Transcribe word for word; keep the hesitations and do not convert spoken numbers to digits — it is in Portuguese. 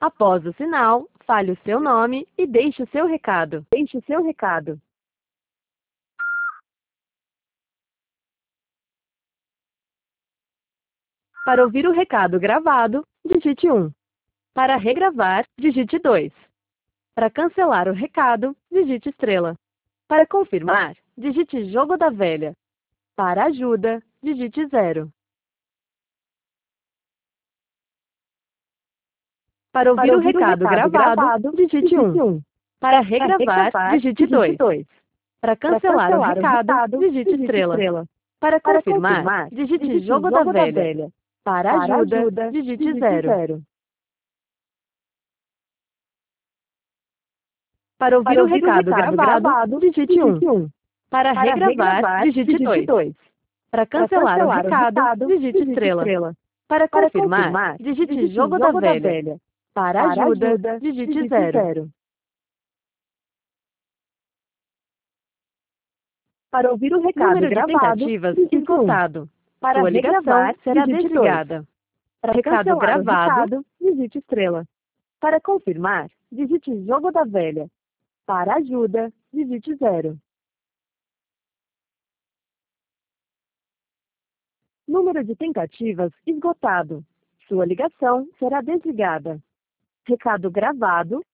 Após o sinal, fale o seu nome e deixe o seu recado. Deixe o seu recado. Para ouvir o recado gravado, digite um. Para regravar, digite dois. Para cancelar o recado, digite estrela. Para confirmar, digite jogo da velha. Para ajuda, digite zero. Para ouvir, Para o, ouvir recado o recado gravado, gravado, digite um. um. Para Para regravar, regravar, digite dois. dois. Para Para cancelar, cancelar o recado, o recado, digite estrela. estrela. Para Para confirmar, confirmar, digite, digite jogo, da, velha. Para, Para ajuda, ajuda, digite, digite zero. zero. Para ouvir, Para o ouvir o recado, recado gravado, gravado, digite um. um. Para Para regravar, regravar, digite dois. dois. Para Para cancelar, o cancelar o recado, recado, digite, estrela. estrela. Para Para confirmar, confirmar, digite, digite jogo, da, jogo da velha. velha. Para, Para ajuda, ajuda, digite, digite zero. zero. Para ouvir o recado Número de gravado, tentativas digite um. esgotado. Para Sua ligação regravar, será digite dois. desligada. Para Recado cancelar o gravado. recado, digite estrela. Para confirmar, digite jogo da velha. Para ajuda, digite zero. Número de tentativas esgotado. Sua ligação será desligada. Recado gravado,